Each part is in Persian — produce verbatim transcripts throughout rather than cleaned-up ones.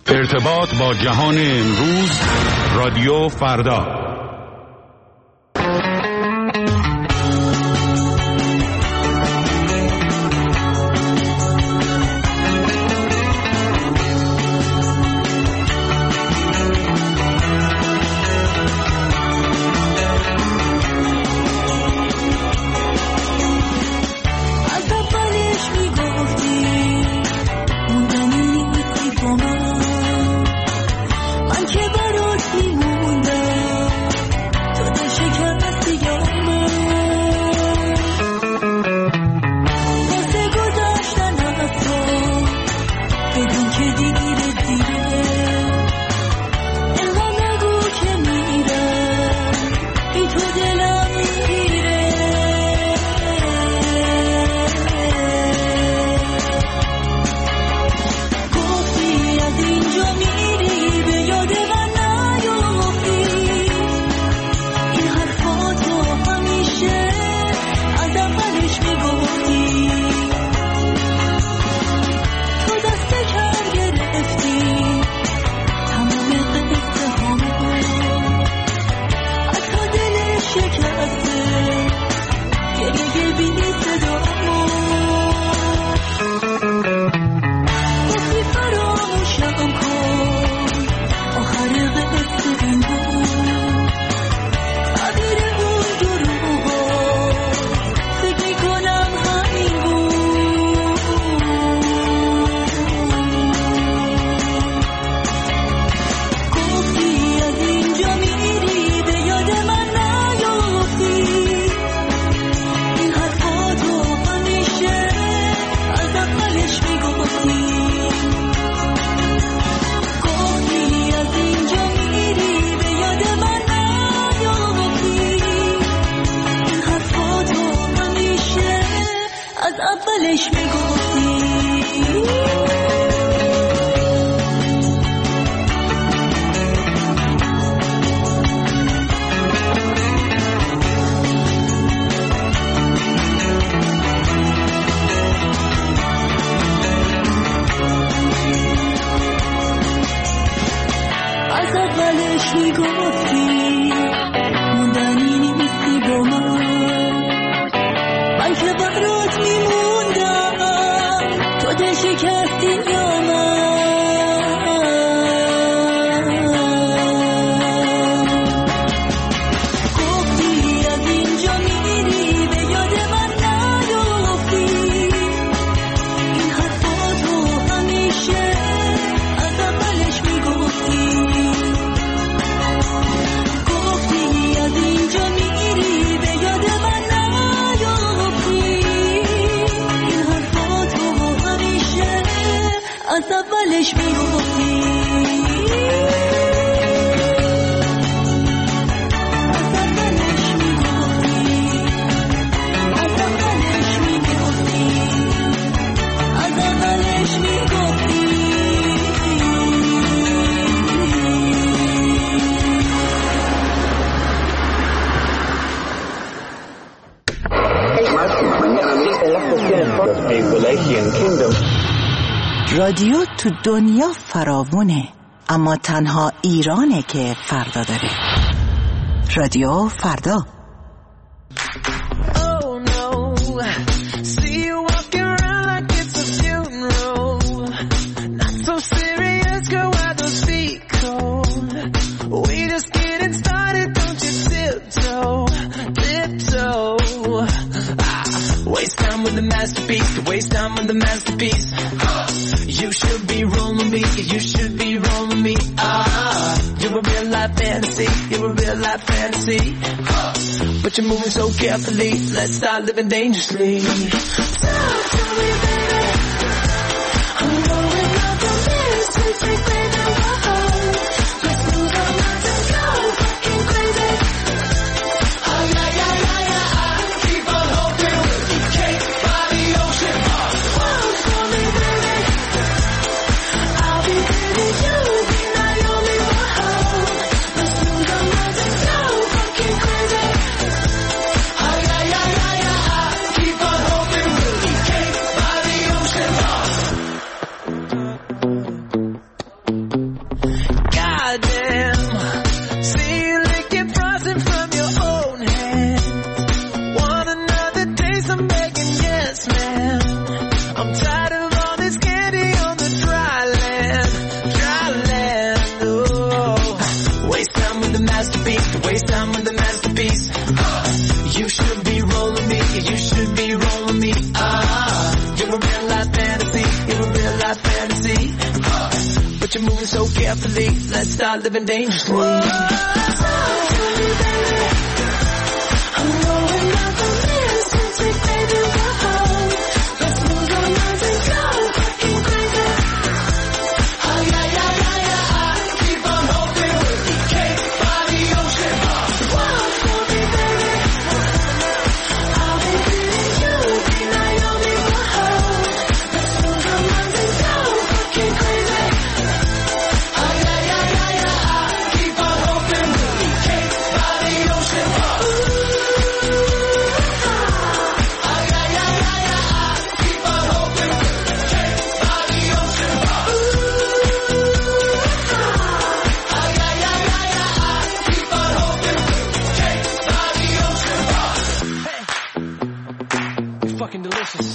ارتباط با جهان امروز، رادیو فردا. رادیو تو دنیا فراوونه، اما تنها ایرانه که فردا داره. رادیو فردا. Masterpiece, waste time with the masterpiece. You should be rolling me, you should be rolling me. Ah, you're a real life fantasy, you're a real life fantasy. But you're moving so carefully, let's start living dangerously. Talk to me, baby. I'm going up the list to take baby home. Let's move on out and go fucking crazy. Oh yeah, yeah, yeah, yeah. Keep on hoping you can't. Keep on hoping, really can't but you're moving so carefully. Let's start living dangerously. Whoa, talk to me, baby. I'm going out the list and take baby we're home. Let's lose our minds and go fucking crazy. Oh yeah, yeah, yeah, yeah. Keep on hoping we'll be cake by the ocean. Walk for me, baby. I'll be beating you, be Naomi, we're home. Let's lose our minds and go fucking crazy. Oh yeah, yeah, yeah, yeah. Keep on hoping we'll be cake by the ocean. Oh yeah, yeah, yeah, yeah. Keep on hoping we'll be cake by the ocean. Oh yeah, yeah, yeah, yeah. Keep on hoping we'll be cake by the ocean. Hey, you're fucking delicious.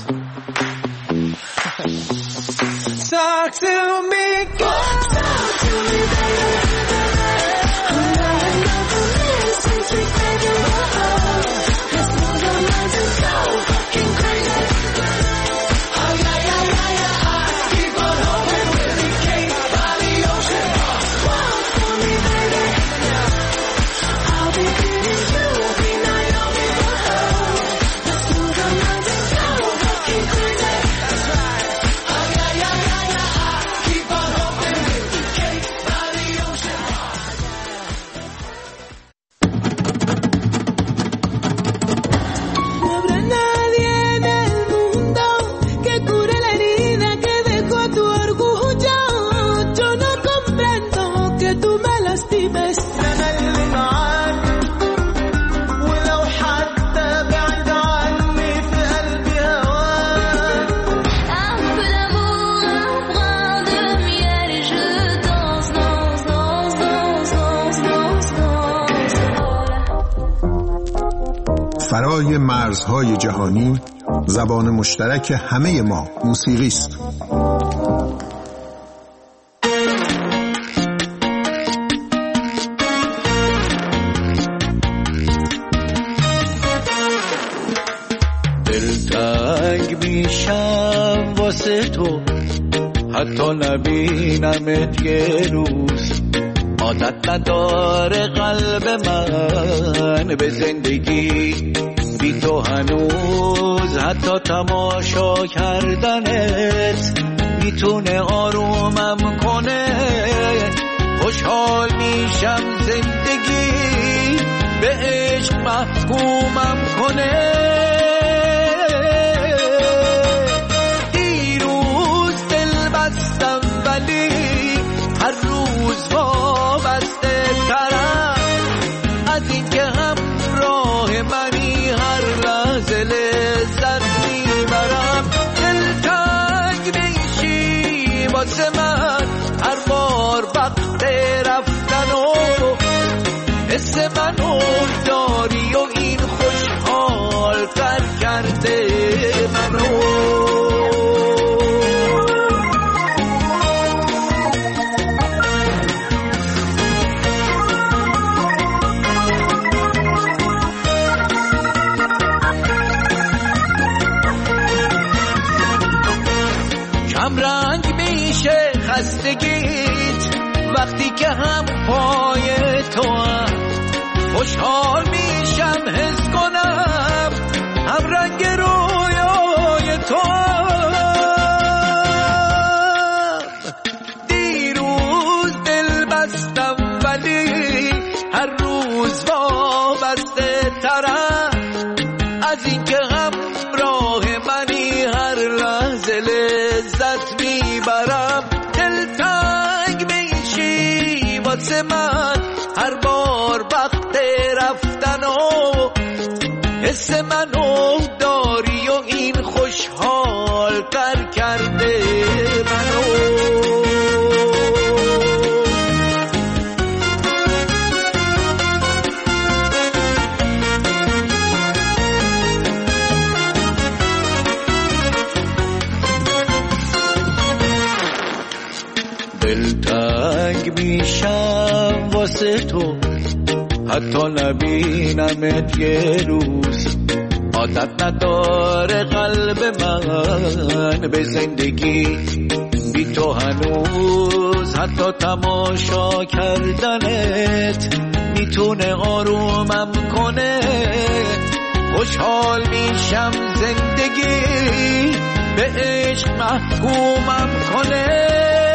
Talk to me, girl. Talk to me, baby. I'm going out the list and take baby we're home. Let's lose our minds and go fucking crazy. Oh yeah, yeah, yeah, yeah. Keep on hoping we'll be cake by the ocean. Walk for me, baby. I'll be beating you, be Naomi, we're home. Let's lose our minds and go fucking crazy. That's right. Oh yeah, yeah, yeah, yeah. Keep on hoping we'll be cake by the ocean. No habrá nadie en el mundo que cure la herida que dejó tu orgullo. Yo no comprendo que tú me lastimes. أنا اللي معاك ولو حتى بعيد عني في قلبي هواك. Un peu d'amour, un brin de miel et je danse, danse, danse, danse, danse, danse, danse. فرای مرزهای جهانی زبان مشترک همه ما موسیقی است. دلتنگ میشم واسه تو حتی نبینمت یه روز عادت نداره قلب من به زندگی بی تو هنوز حتی تماشا کردنت میتونه آرومم کنه خوشحال میشم زندگی به عشق محکومم کنه دیروز دل بستم ولی هر روز وابسته ترم از این که همراه منی هر لحظه لذت میبرم دلتنگ میشی واسه من هر بار وقت رفتن و حس منو داری و این خوشحال تر کرده منو کم رنگ میشه خستگیت وقتی که هم پای تو هم خوشحال میشم حس کنم هم رنگ رویای تو هم دیروز دل بستم ولی هر روز وابسته ترم از این که همراه منی هر لحظه لذت میبرم دلتنگ میشی واسه من هر بار وقت رفتن و حس منو داری و این خوشحال تر کرده منو دلتنگ میشم واسه تو حتی نبینمت یه روز عادت نداره قلب من به زندگی بی تو هنوز حتی تماشا کردنت میتونه آرومم کنه. خوشحال میشم زندگی به عشق محکومم کنه.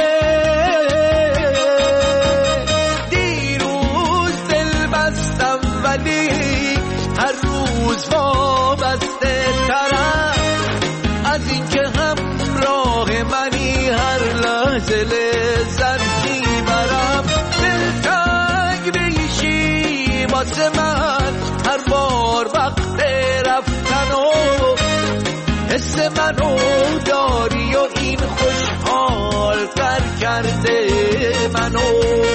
دیروز دل بستم ولی هر روز وابسته ترم از اینکه همراه منی هر لحظه لذت میبرم. دلتنگ میشی واسه من هر بار وقت رفتن و حس منو داری و این خوشحال تر کرده منو.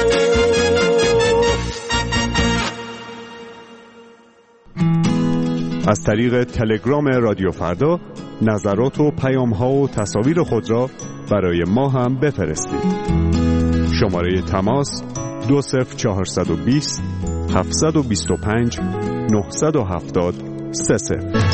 از طریق تلگرام رادیو فردا نظرات و پیام‌ها و تصاویر خود را برای ما هم بفرستید. شماره تماس دو صفر چهارصد و بیست هفتصد و بیست و پنج نهصد و هفتاد سه صفر.